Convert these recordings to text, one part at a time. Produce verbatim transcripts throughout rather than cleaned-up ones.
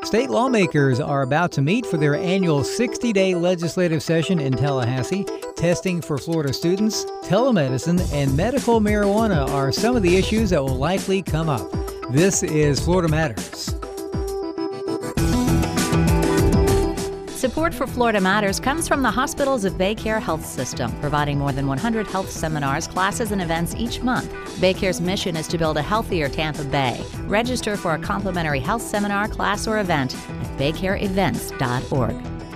State lawmakers are about to meet for their annual sixty-day legislative session in Tallahassee. Testing for Florida students, telemedicine, and medical marijuana are some of the issues that will likely come up. This is Florida Matters. Support for Florida Matters comes from the Hospitals of Baycare Health System, providing more than one hundred health seminars, classes, and events each month. Baycare's mission is to build a healthier Tampa Bay. Register for a complimentary health seminar, class, or event at baycare events dot org.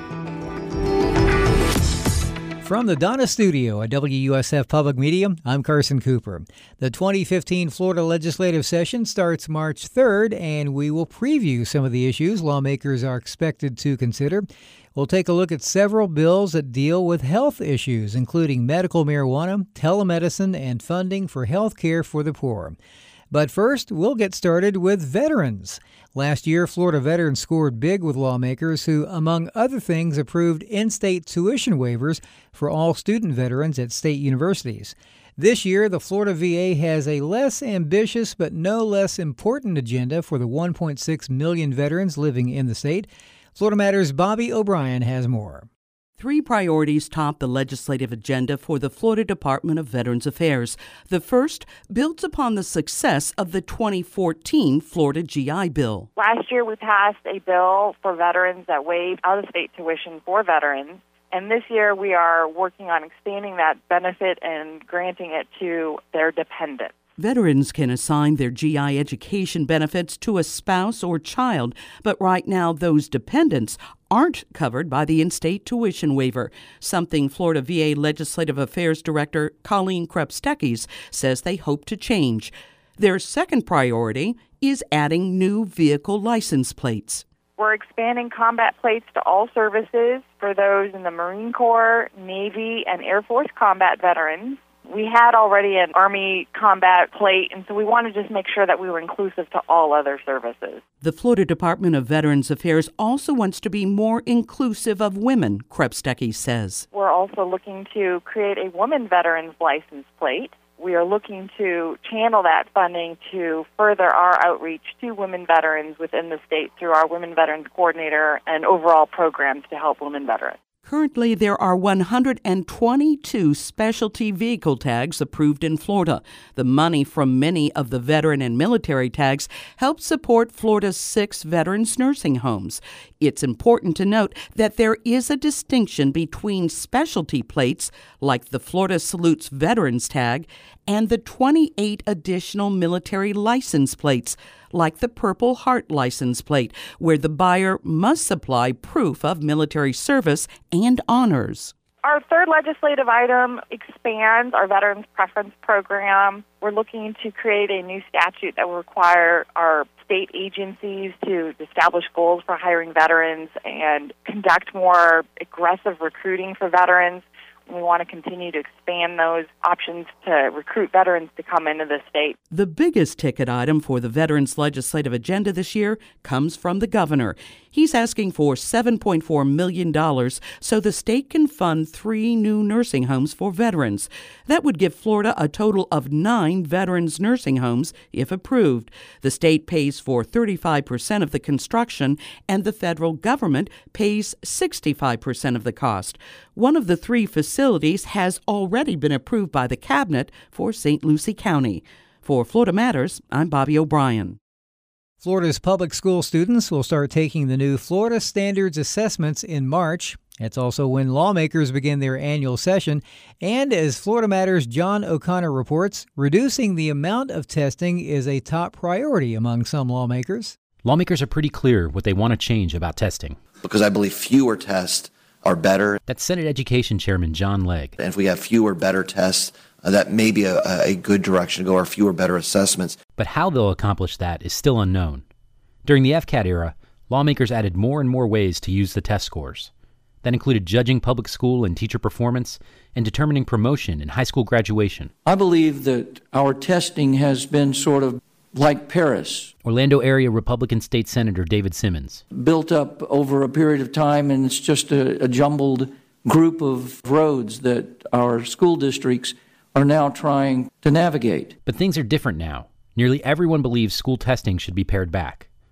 From the Donna Studio at W U S F Public Media, I'm Carson Cooper. The twenty fifteen Florida legislative session starts March third, and we will preview some of the issues lawmakers are expected to consider. We'll take a look at several bills that deal with health issues, including medical marijuana, telemedicine, and funding for health care for the poor. But first, we'll get started with veterans. Last year, Florida veterans scored big with lawmakers who, among other things, approved in-state tuition waivers for all student veterans at state universities. This year, the Florida V A has a less ambitious but no less important agenda for the one point six million veterans living in the state. Florida Matters' Bobby O'Brien has more. Three priorities top the legislative agenda for the Florida Department of Veterans Affairs. The first builds upon the success of the twenty fourteen Florida G I Bill. Last year, we passed a bill for veterans that waived out-of-state tuition for veterans. And this year, we are working on expanding that benefit and granting it to their dependents. Veterans can assign their G I education benefits to a spouse or child, but right now those dependents aren't covered by the in-state tuition waiver, something Florida V A Legislative Affairs Director Colleen Krepstekis says they hope to change. Their second priority is adding new vehicle license plates. We're expanding combat plates to all services for those in the Marine Corps, Navy, and Air Force combat veterans. We had already an Army combat plate, and so we wanted to just make sure that we were inclusive to all other services. The Florida Department of Veterans Affairs also wants to be more inclusive of women, Krepstekis says. We're also looking to create a woman veterans license plate. We are looking to channel that funding to further our outreach to women veterans within the state through our Women Veterans Coordinator and overall programs to help women veterans. Currently, there are one hundred twenty-two specialty vehicle tags approved in Florida. The money from many of the veteran and military tags helps support Florida's six veterans nursing homes. It's important to note that there is a distinction between specialty plates, like the Florida Salutes Veterans Tag, and the twenty-eight additional military license plates, like the Purple Heart license plate, where the buyer must supply proof of military service and honors. Our third legislative item expands our Veterans Preference Program. We're looking to create a new statute that will require our state agencies to establish goals for hiring veterans and conduct more aggressive recruiting for veterans. We want to continue to expand those options to recruit veterans to come into the state. The biggest ticket item for the Veterans Legislative Agenda this year comes from the governor. He's asking for seven point four million dollars so the state can fund three new nursing homes for veterans. That would give Florida a total of nine veterans nursing homes if approved. The state pays for thirty-five percent of the construction, and the federal government pays sixty-five percent of the cost. One of the three facilities has already been approved by the cabinet for Saint Lucie County. For Florida Matters, I'm Bobby O'Brien. Florida's public school students will start taking the new Florida Standards Assessments in March. It's also when lawmakers begin their annual session. And as Florida Matters' John O'Connor reports, reducing the amount of testing is a top priority among some lawmakers. Lawmakers are pretty clear what they want to change about testing. Because I believe fewer tests are better. That's Senate Education Chairman John Legg. And if we have fewer, better tests, uh, that may be a, a good direction to go, or fewer, better assessments. But how they'll accomplish that is still unknown. During the F C A T era, lawmakers added more and more ways to use the test scores. That included judging public school and teacher performance and determining promotion and high school graduation. I believe that our testing has been sort of like Paris. Orlando area Republican State Senator David Simmons. Built up over a period of time, and it's just a, a jumbled group of roads that our school districts are now trying to navigate. But things are different now. Nearly everyone believes school testing should be pared back.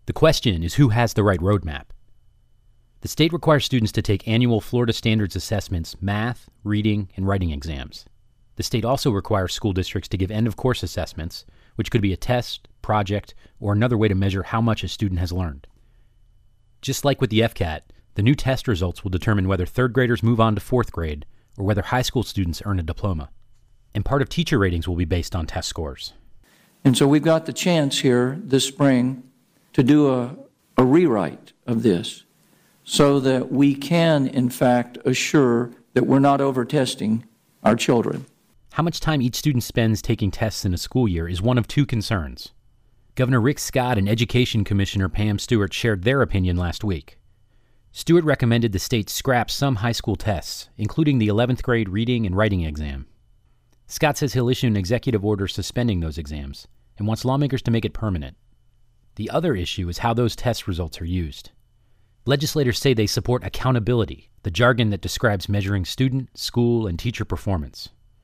The question is who has the right roadmap. The state requires students to take annual Florida Standards Assessments, math, reading, and writing exams. The state also requires school districts to give end-of-course assessments, which could be a test, project, or another way to measure how much a student has learned. Just like with the F C A T, the new test results will determine whether third graders move on to fourth grade or whether high school students earn a diploma. And part of teacher ratings will be based on test scores. And so we've got the chance here this spring to do a, a rewrite of this so that we can, in fact, assure that we're not over-testing our children. How much time each student spends taking tests in a school year is one of two concerns. Governor Rick Scott and Education Commissioner Pam Stewart shared their opinion last week. Stewart recommended the state scrap some high school tests, including the eleventh grade reading and writing exam. Scott says he'll issue an executive order suspending those exams and wants lawmakers to make it permanent. The other issue is how those test results are used. Legislators say they support accountability, the jargon that describes measuring student, school, and teacher performance.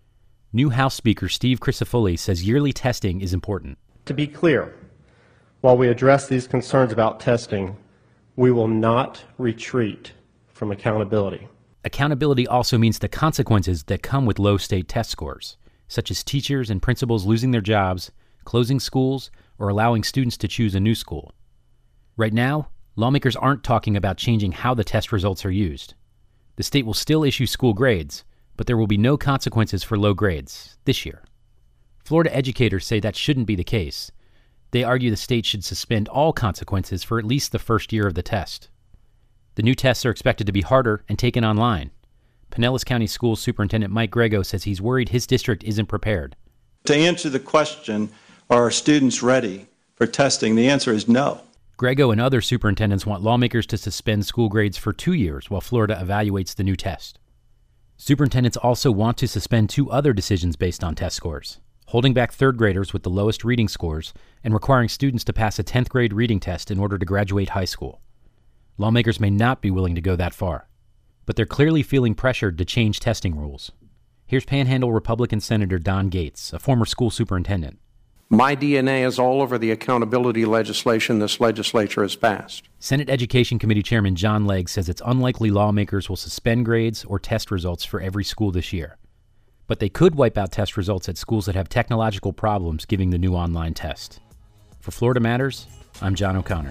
New House Speaker Steve Crisafulli says yearly testing is important. To be clear, while we address these concerns about testing, we will not retreat from accountability. Accountability also means the consequences that come with low state test scores, such as teachers and principals losing their jobs, closing schools, or allowing students to choose a new school. Right now, lawmakers aren't talking about changing how the test results are used. The state will still issue school grades, but there will be no consequences for low grades this year. Florida educators say that shouldn't be the case. They argue the state should suspend all consequences for at least the first year of the test. The new tests are expected to be harder and taken online. Pinellas County School Superintendent Mike Grego says he's worried his district isn't prepared. To answer the question, are our students ready for testing? The answer is no. Grego and other superintendents want lawmakers to suspend school grades for two years while Florida evaluates the new test. Superintendents also want to suspend two other decisions based on test scores: holding back third graders with the lowest reading scores and requiring students to pass a tenth grade reading test in order to graduate high school. Lawmakers may not be willing to go that far, but they're clearly feeling pressured to change testing rules. Here's Panhandle Republican Senator Don Gates, a former school superintendent. My D N A is all over the accountability legislation this legislature has passed. Senate Education Committee Chairman John Legg says it's unlikely lawmakers will suspend grades or test results for every school this year. But they could wipe out test results at schools that have technological problems giving the new online test. For Florida Matters, I'm John O'Connor.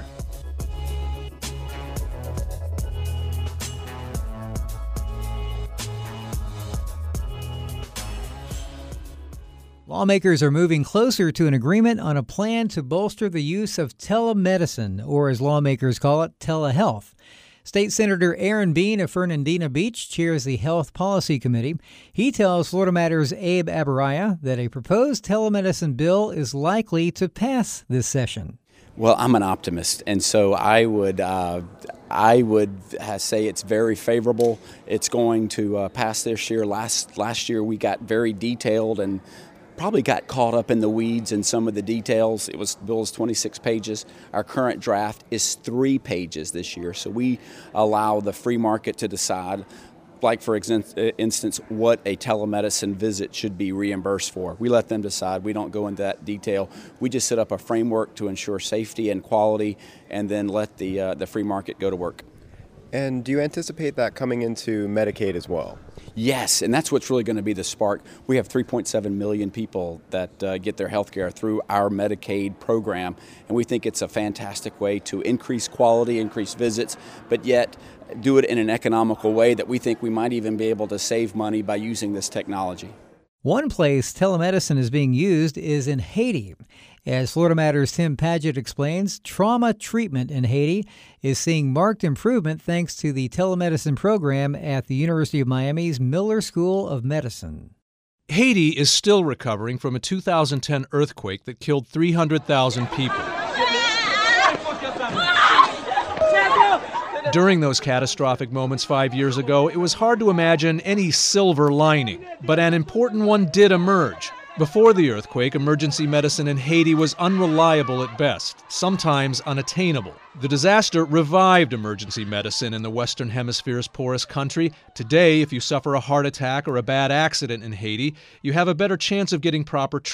Lawmakers are moving closer to an agreement on a plan to bolster the use of telemedicine, or as lawmakers call it, telehealth. State Senator Aaron Bean of Fernandina Beach chairs the Health Policy Committee. He tells Florida Matters' Abe Abaraya that a proposed telemedicine bill is likely to pass this session. Well, I'm an optimist, and so I would uh, I would say it's very favorable. It's going to uh, pass this year. Last last year we got very detailed and probably got caught up in the weeds in some of the details. It was the bill is twenty-six pages. Our current draft is three pages this year, so we allow the free market to decide, like for instance, what a telemedicine visit should be reimbursed for. We let them decide. We don't go into that detail. We just set up a framework to ensure safety and quality, and then let the uh, the free market go to work. And do you anticipate that coming into Medicaid as well? Yes, and that's what's really going to be the spark. We have three point seven million people that uh, get their health care through our Medicaid program, and we think it's a fantastic way to increase quality, increase visits, but yet do it in an economical way that we think we might even be able to save money by using this technology. One place telemedicine is being used is in Haiti. As Florida Matters' Tim Padgett explains, trauma treatment in Haiti is seeing marked improvement thanks to the telemedicine program at the University of Miami's Miller School of Medicine. Haiti is still recovering from a two thousand ten earthquake that killed three hundred thousand people. During those catastrophic moments five years ago, it was hard to imagine any silver lining, but an important one did emerge. Before the earthquake, emergency medicine in Haiti was unreliable at best, sometimes unattainable. The disaster revived emergency medicine in the Western Hemisphere's poorest country. Today, if you suffer a heart attack or a bad accident in Haiti, you have a better chance of getting proper treatment.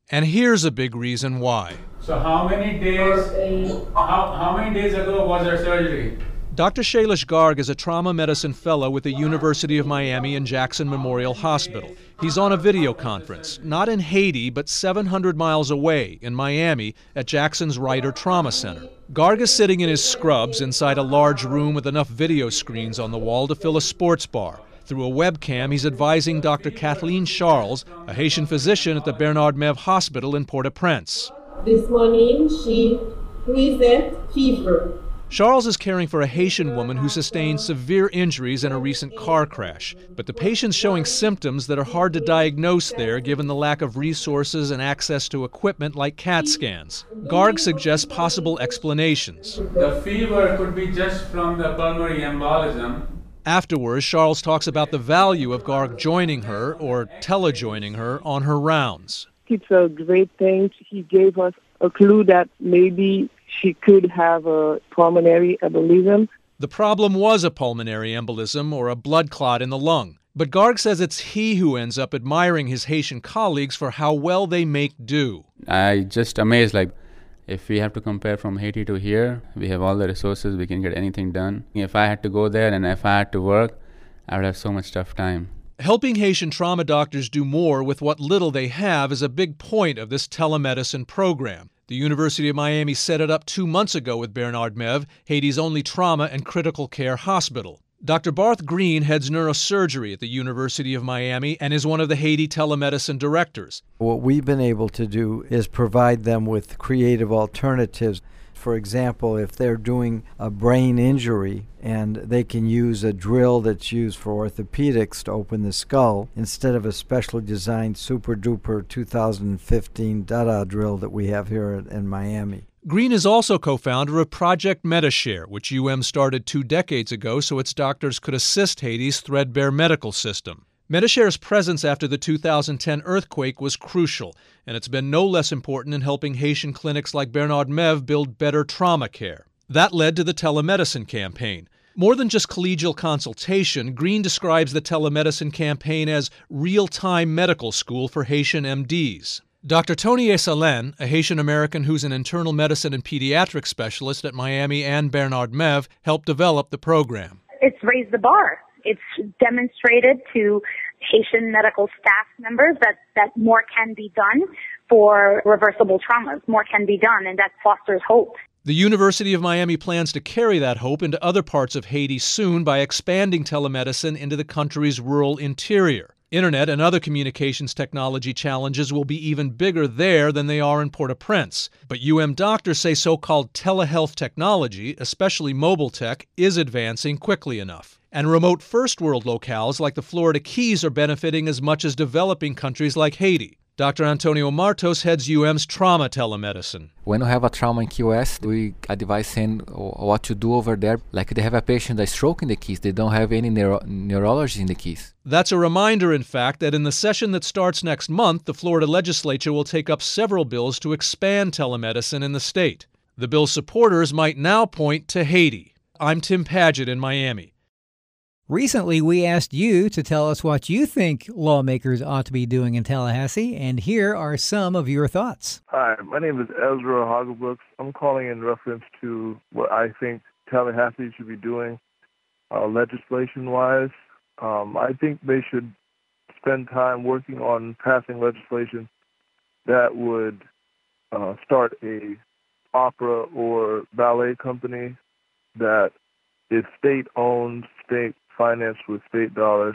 And here's a big reason why. So how many days, how, how many days ago was her surgery? Doctor Shailesh Garg is a trauma medicine fellow with the University of Miami and Jackson Memorial Hospital. He's on a video conference, not in Haiti, but seven hundred miles away in Miami at Jackson's Ryder Trauma Center. Garg is sitting in his scrubs inside a large room with enough video screens on the wall to fill a sports bar. Through a webcam, he's advising Doctor Kathleen Charles, a Haitian physician at the Bernard Meve Hospital in Port-au-Prince. This morning, she presents fever. Charles is caring for a Haitian woman who sustained severe injuries in a recent car crash. But the patient's showing symptoms that are hard to diagnose there given the lack of resources and access to equipment like CAT scans. Garg suggests possible explanations. The fever could be just from the pulmonary embolism. Afterwards, Charles talks about the value of Garg joining her, or telejoining her, on her rounds. It's a great thing. He gave us a clue that maybe she could have a pulmonary embolism. The problem was a pulmonary embolism, or a blood clot in the lung. But Garg says it's he who ends up admiring his Haitian colleagues for how well they make do. I just amazed, like, if we have to compare from Haiti to here, we have all the resources, we can get anything done. If I had to go there and if I had to work, I would have so much tough time. Helping Haitian trauma doctors do more with what little they have is a big point of this telemedicine program. The University of Miami set it up two months ago with Bernard Meve, Haiti's only trauma and critical care hospital. Doctor Barth Green heads neurosurgery at the University of Miami and is one of the Haiti telemedicine directors. What we've been able to do is provide them with creative alternatives. For example, if they're doing a brain injury and they can use a drill that's used for orthopedics to open the skull instead of a specially designed super-duper two thousand fifteen Dada drill that we have here in Miami. Green is also co-founder of Project MediShare, which U M started two decades ago so its doctors could assist Haiti's threadbare medical system. MediShare's presence after the two thousand ten earthquake was crucial, and it's been no less important in helping Haitian clinics like Bernard Meve build better trauma care. That led to the telemedicine campaign. More than just collegial consultation, Green describes the telemedicine campaign as real-time medical school for Haitian M Ds. Doctor Tony Esalen, a Haitian-American who's an internal medicine and pediatric specialist at Miami and Bernard Meve, helped develop the program. It's raised the bar. It's demonstrated to Haitian medical staff members that, that more can be done for reversible traumas. More can be done, and that fosters hope. The University of Miami plans to carry that hope into other parts of Haiti soon by expanding telemedicine into the country's rural interior. Internet and other communications technology challenges will be even bigger there than they are in Port-au-Prince. But U M doctors say so-called telehealth technology, especially mobile tech, is advancing quickly enough. And remote first-world locales like the Florida Keys are benefiting as much as developing countries like Haiti. Doctor Antonio Martos heads U M's trauma telemedicine. When we have a trauma in Key West, we advise them what to do over there. Like they have a patient that stroke in the Keys, they don't have any neuro- neurology in the Keys. That's a reminder, in fact, that in the session that starts next month, the Florida legislature will take up several bills to expand telemedicine in the state. The bill's supporters might now point to Haiti. I'm Tim Paget in Miami. Recently, we asked you to tell us what you think lawmakers ought to be doing in Tallahassee, and here are some of your thoughts. Hi, my name is Ezra Hagelbrooks. I'm calling in reference to what I think Tallahassee should be doing uh, legislation-wise. Um, I think they should spend time working on passing legislation that would uh, start a opera or ballet company that is state-owned, state financed with state dollars,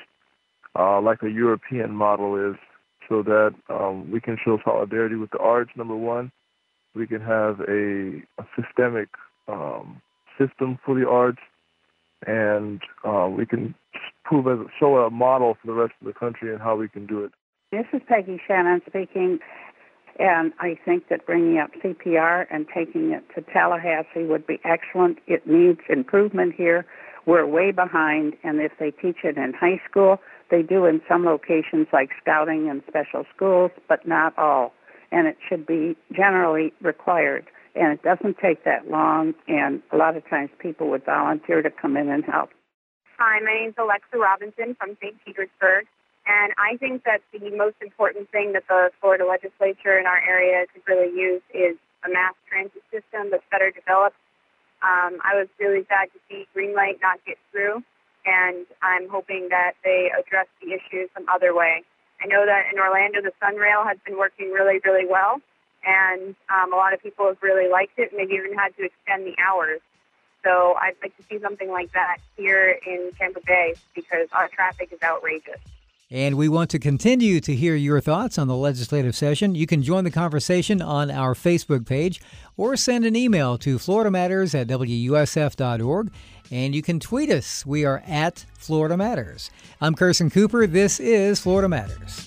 uh, like a European model is, so that um, we can show solidarity with the arts, number one. We can have a, a systemic um, system for the arts, and uh, we can prove as show a model for the rest of the country and how we can do it. This is Peggy Shannon speaking, and I think that bringing up C P R and taking it to Tallahassee would be excellent. It needs improvement here. We're way behind, and if they teach it in high school, they do in some locations like scouting and special schools, but not all. And it should be generally required. And it doesn't take that long, and a lot of times people would volunteer to come in and help. Hi, my name's Alexa Robinson from Saint Petersburg. And I think that the most important thing that the Florida legislature in our area could really use is a mass transit system that's better developed. Um, I was really sad to see Greenlight not get through, and I'm hoping that they address the issue some other way. I know that in Orlando, the Sunrail has been working really, really well, and um, a lot of people have really liked it, and they've even had to extend the hours. So I'd like to see something like that here in Tampa Bay because our traffic is outrageous. And we want to continue to hear your thoughts on the legislative session. You can join the conversation on our Facebook page or send an email to florida matters at w u s f dot org. And you can tweet us. We are at Florida Matters. I'm Carson Cooper. This is Florida Matters.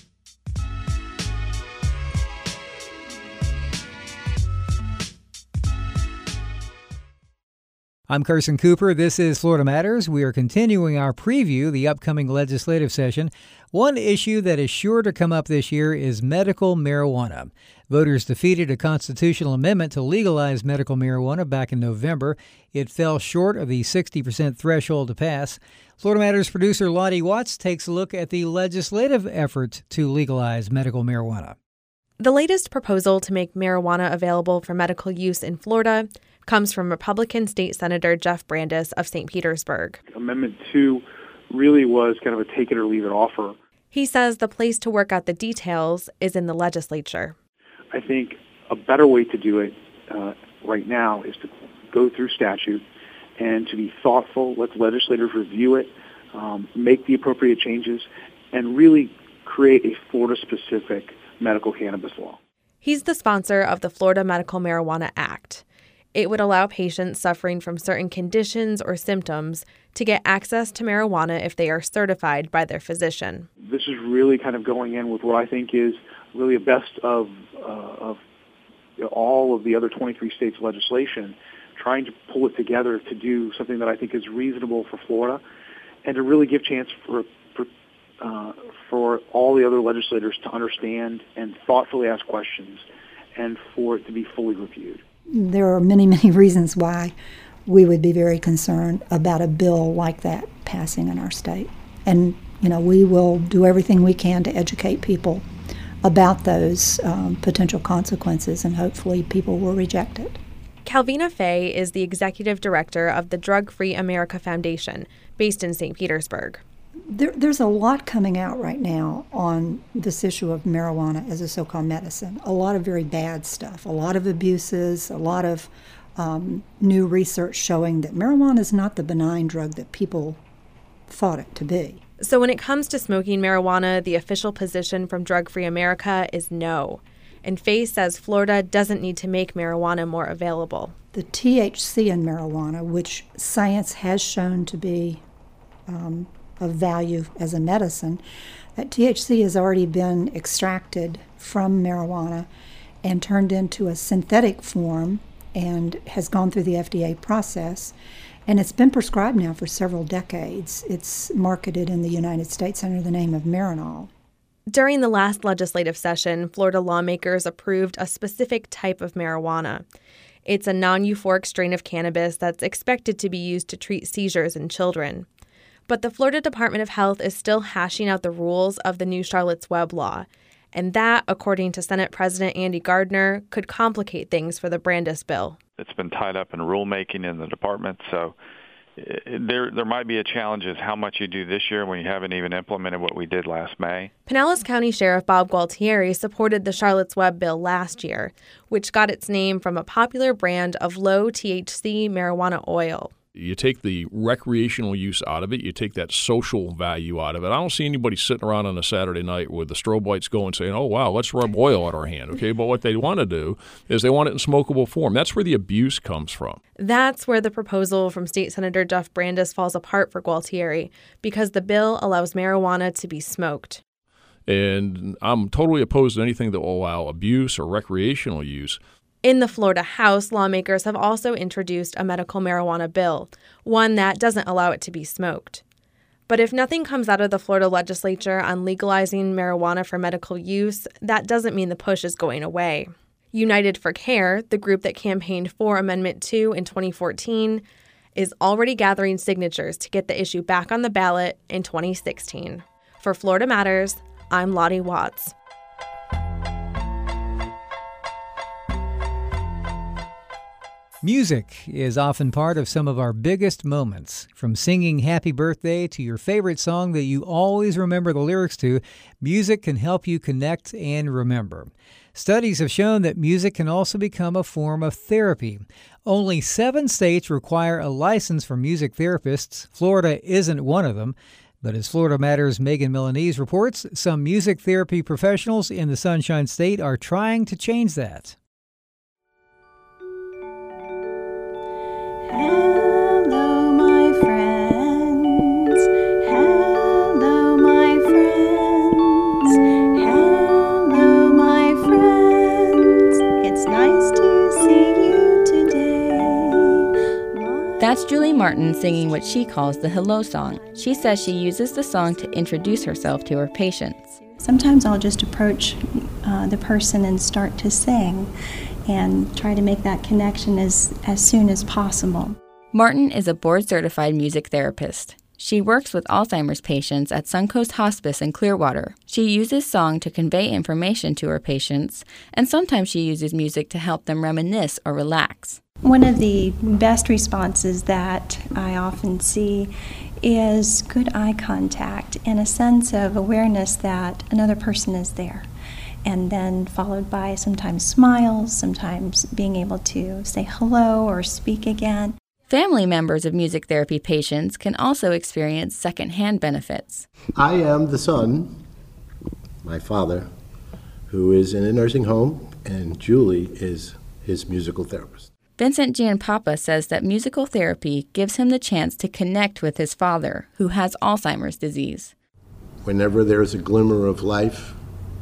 I'm Carson Cooper. This is Florida Matters. We are continuing our preview, the upcoming legislative session. One issue that is sure to come up this year is medical marijuana. Voters defeated a constitutional amendment to legalize medical marijuana back in November. It fell short of the sixty percent threshold to pass. Florida Matters producer Lottie Watts takes a look at the legislative effort to legalize medical marijuana. The latest proposal to make marijuana available for medical use in Florida comes from Republican State Senator Jeff Brandes of Saint Petersburg. Amendment two really was kind of a take it or leave it offer. He says the place to work out the details is in the legislature. I think a better way to do it uh, right now is to go through statute and to be thoughtful, let legislators review it, um, make the appropriate changes, and really create a Florida-specific medical cannabis law. He's the sponsor of the Florida Medical Marijuana Act. It would allow patients suffering from certain conditions or symptoms to get access to marijuana if they are certified by their physician. This is really kind of going in with what I think is really a best of, uh, of you know, all of the other twenty-three states' legislation, trying to pull it together to do something that I think is reasonable for Florida and to really give chance for, for, uh, for all the other legislators to understand and thoughtfully ask questions and for it to be fully reviewed. There are many, many reasons why we would be very concerned about a bill like that passing in our state. And, you know, we will do everything we can to educate people about those um, potential consequences, and hopefully people will reject it. Calvina Fay is the executive director of the Drug Free America Foundation, based in Saint Petersburg. There, there's a lot coming out right now on this issue of marijuana as a so-called medicine. A lot of very bad stuff, a lot of abuses, a lot of um, new research showing that marijuana is not the benign drug that people thought it to be. So when it comes to smoking marijuana, the official position from Drug Free America is no. And Fay says Florida doesn't need to make marijuana more available. The T H C in marijuana, which science has shown to be um, of value as a medicine, that T H C has already been extracted from marijuana and turned into a synthetic form and has gone through the F D A process. And it's been prescribed now for several decades. It's marketed in the United States under the name of Marinol. During the last legislative session, Florida lawmakers approved a specific type of marijuana. It's a non-euphoric strain of cannabis that's expected to be used to treat seizures in children. But the Florida Department of Health is still hashing out the rules of the new Charlotte's Web law. And that, according to Senate President Andy Gardner, could complicate things for the Brandes bill. It's been tied up in rulemaking in the department, so there there might be a challenge as how much you do this year when you haven't even implemented what we did last May. Pinellas County Sheriff Bob Gualtieri supported the Charlotte's Web bill last year, which got its name from a popular brand of low T H C marijuana oil. You take the recreational use out of it. You take that social value out of it. I don't see anybody sitting around on a Saturday night with the strobe lights going saying, oh, wow, let's rub oil out our hand. Okay, but what they want to do is they want it in smokable form. That's where the abuse comes from. That's where the proposal from State Senator Jeff Brandes falls apart for Gualtieri, because the bill allows marijuana to be smoked. And I'm totally opposed to anything that will allow abuse or recreational use. In the Florida House, lawmakers have also introduced a medical marijuana bill, one that doesn't allow it to be smoked. But if nothing comes out of the Florida legislature on legalizing marijuana for medical use, that doesn't mean the push is going away. United for Care, the group that campaigned for Amendment two in twenty fourteen, is already gathering signatures to get the issue back on the ballot in twenty sixteen. For Florida Matters, I'm Lottie Watts. Music is often part of some of our biggest moments. From singing happy birthday to your favorite song that you always remember the lyrics to, music can help you connect and remember. Studies have shown that music can also become a form of therapy. Only seven states require a license for music therapists. Florida isn't one of them. But as Florida Matters' Megan Milanese reports, some music therapy professionals in the Sunshine State are trying to change that. Hello, my friends. Hello, my friends. Hello, my friends. It's nice to see you today. My That's Julie Martin singing what she calls the Hello Song. She says she uses the song to introduce herself to her patients. Sometimes I'll just approach uh, the person and start to sing and try to make that connection as, as soon as possible. Martin is a board-certified music therapist. She works with Alzheimer's patients at Suncoast Hospice in Clearwater. She uses song to convey information to her patients, and sometimes she uses music to help them reminisce or relax. One of the best responses that I often see is good eye contact and a sense of awareness that another person is there. And then followed by sometimes smiles, sometimes being able to say hello or speak again. Family members of music therapy patients can also experience secondhand benefits. I am the son, my father, who is in a nursing home, and Julie is his musical therapist. Vincent Gianpapa says that musical therapy gives him the chance to connect with his father, who has Alzheimer's disease. Whenever there is a glimmer of life,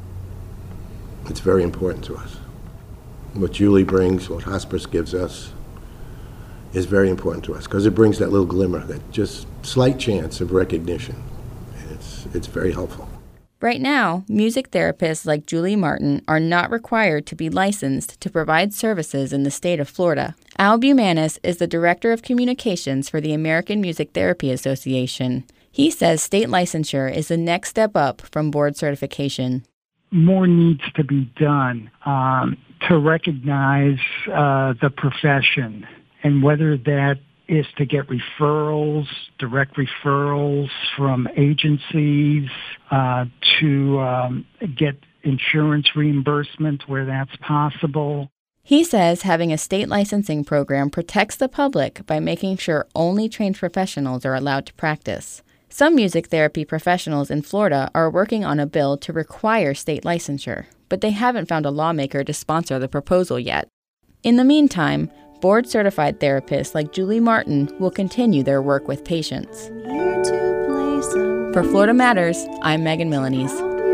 it's very important to us. What Julie brings, what hospice gives us, is very important to us because it brings that little glimmer, that just slight chance of recognition. It's, it's very helpful. Right now, music therapists like Julie Martin are not required to be licensed to provide services in the state of Florida. Al Bumanis is the Director of Communications for the American Music Therapy Association. He says state licensure is the next step up from board certification. More needs to be done um, to recognize uh, the profession, and whether that is to get referrals, direct referrals from agencies, uh, to um, get insurance reimbursement where that's possible. He says having a state licensing program protects the public by making sure only trained professionals are allowed to practice. Some music therapy professionals in Florida are working on a bill to require state licensure, but they haven't found a lawmaker to sponsor the proposal yet. In the meantime, board-certified therapists like Julie Martin will continue their work with patients. For Florida Matters, I'm Megan Milanese.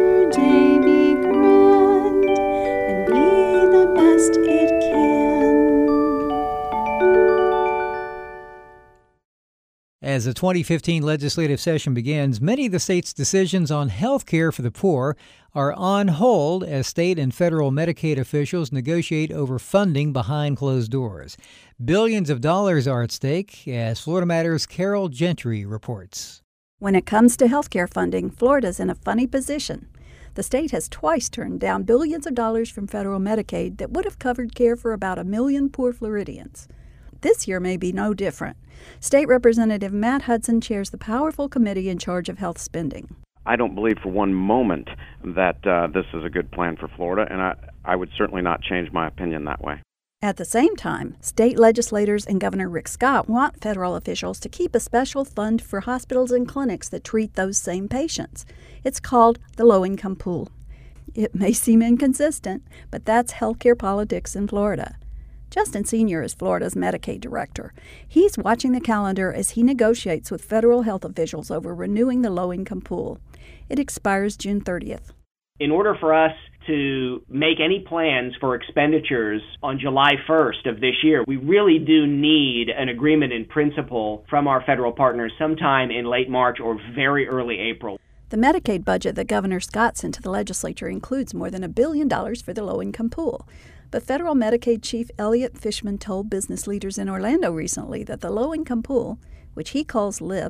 As the twenty fifteen legislative session begins, many of the state's decisions on health care for the poor are on hold as state and federal Medicaid officials negotiate over funding behind closed doors. Billions of dollars are at stake, as Florida Matters' Carol Gentry reports. When it comes to health care funding, Florida's in a funny position. The state has twice turned down billions of dollars from federal Medicaid that would have covered care for about a million poor Floridians. This year may be no different. State Representative Matt Hudson chairs the powerful committee in charge of health spending. I don't believe for one moment that uh, this is a good plan for Florida, and I, I would certainly not change my opinion that way. At the same time, state legislators and Governor Rick Scott want federal officials to keep a special fund for hospitals and clinics that treat those same patients. It's called the low-income pool. It may seem inconsistent, but that's healthcare politics in Florida. Justin Senior is Florida's Medicaid director. He's watching the calendar as he negotiates with federal health officials over renewing the low-income pool. It expires June thirtieth. In order for us to make any plans for expenditures on July first of this year, we really do need an agreement in principle from our federal partners sometime in late March or very early April. The Medicaid budget that Governor Scott sent to the legislature includes more than a billion dollars for the low-income pool. But federal Medicaid Chief Elliot Fishman told business leaders in Orlando recently that the low-income pool, which he calls LIP,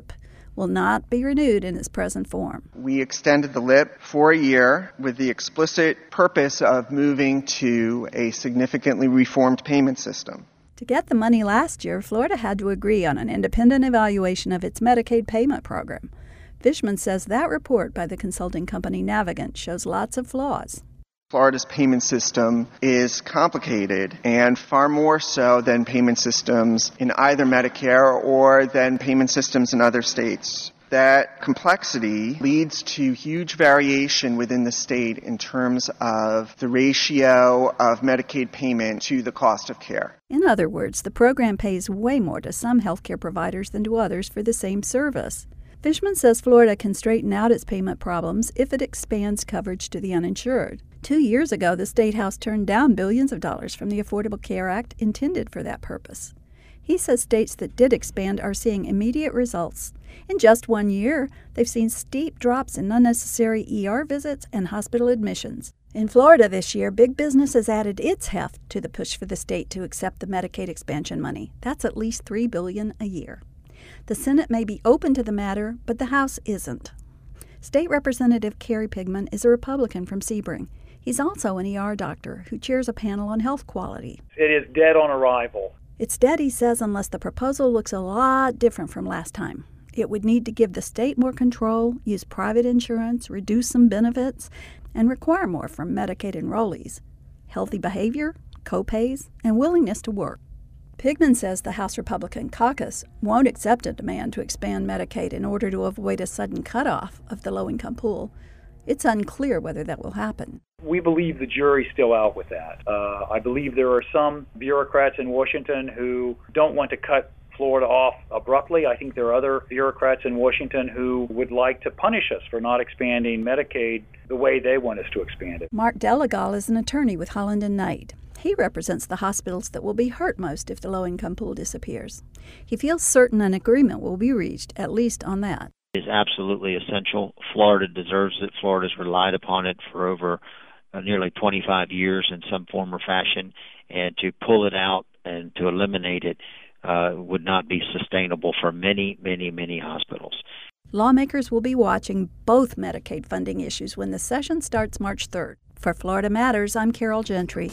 will not be renewed in its present form. We extended the L I P for a year with the explicit purpose of moving to a significantly reformed payment system. To get the money last year, Florida had to agree on an independent evaluation of its Medicaid payment program. Fishman says that report by the consulting company Navigant shows lots of flaws. Florida's payment system is complicated, and far more so than payment systems in either Medicare or than payment systems in other states. That complexity leads to huge variation within the state in terms of the ratio of Medicaid payment to the cost of care. In other words, the program pays way more to some healthcare providers than to others for the same service. Fishman says Florida can straighten out its payment problems if it expands coverage to the uninsured. Two years ago, the State House turned down billions of dollars from the Affordable Care Act intended for that purpose. He says states that did expand are seeing immediate results. In just one year, they've seen steep drops in unnecessary E R visits and hospital admissions. In Florida this year, big business has added its heft to the push for the state to accept the Medicaid expansion money. That's at least three billion dollars a year. The Senate may be open to the matter, but the House isn't. State Representative Kerry Pigman is a Republican from Sebring. He's also an E R doctor who chairs a panel on health quality. It is dead on arrival. It's dead, he says, unless the proposal looks a lot different from last time. It would need to give the state more control, use private insurance, reduce some benefits, and require more from Medicaid enrollees. Healthy behavior, co-pays, and willingness to work. Pigman says the House Republican caucus won't accept a demand to expand Medicaid in order to avoid a sudden cutoff of the low-income pool. It's unclear whether that will happen. We believe the jury's still out with that. Uh, I believe there are some bureaucrats in Washington who don't want to cut Florida off abruptly. I think there are other bureaucrats in Washington who would like to punish us for not expanding Medicaid the way they want us to expand it. Mark Delegal is an attorney with Holland and Knight. He represents the hospitals that will be hurt most if the low-income pool disappears. He feels certain an agreement will be reached, at least on that. It is absolutely essential. Florida deserves it. Florida's relied upon it for over uh, nearly twenty-five years in some form or fashion, and to pull it out and to eliminate it uh, would not be sustainable for many, many, many hospitals. Lawmakers will be watching both Medicaid funding issues when the session starts March third. For Florida Matters, I'm Carol Gentry.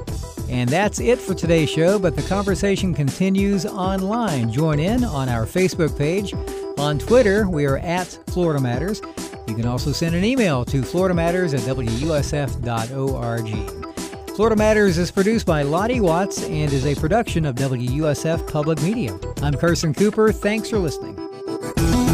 And that's it for today's show, but the conversation continues online. Join in on our Facebook page. On Twitter, we are at Florida Matters. You can also send an email to florida matters at w u s f dot org. Florida Matters is produced by Lottie Watts and is a production of W U S F Public Media. I'm Carson Cooper. Thanks for listening.